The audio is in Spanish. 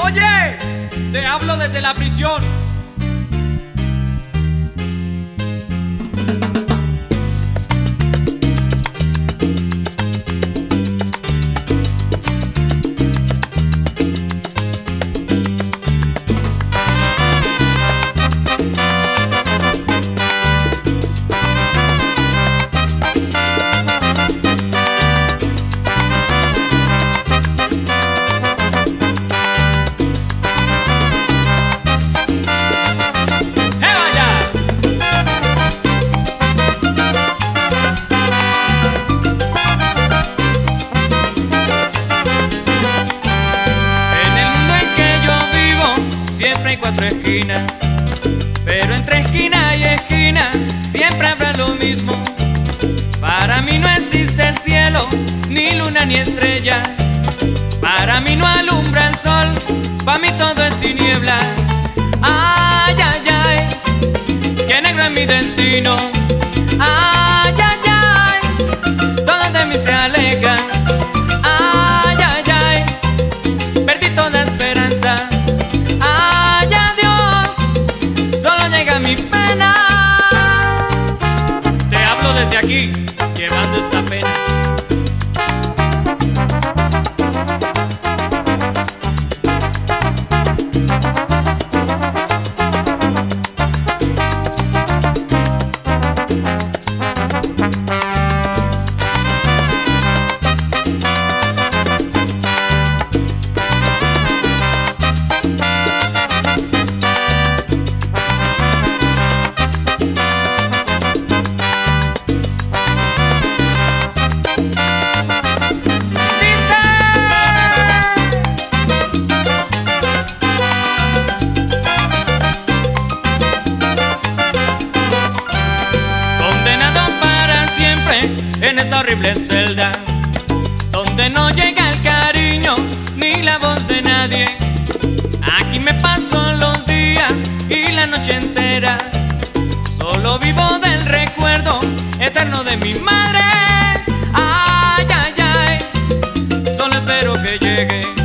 Oye, te hablo desde la prisión. Siempre hay cuatro esquinas, pero entre esquina y esquina siempre habrá lo mismo. Para mí no existe el cielo, ni luna ni estrella. Para mí no alumbra el sol, para mí todo es tiniebla. Ay, ay, ay, qué negro es mi destino. Ay, ay, ay, todo de mí se aleja. Ay, ay, ay, perdí toda esperanza. Mi pena, te hablo desde aquí, llevando esta pena. En esta horrible celda, donde no llega el cariño ni la voz de nadie. Aquí me paso los días y la noche entera, solo vivo del recuerdo eterno de mi madre. Ay, ay, ay, solo espero que llegue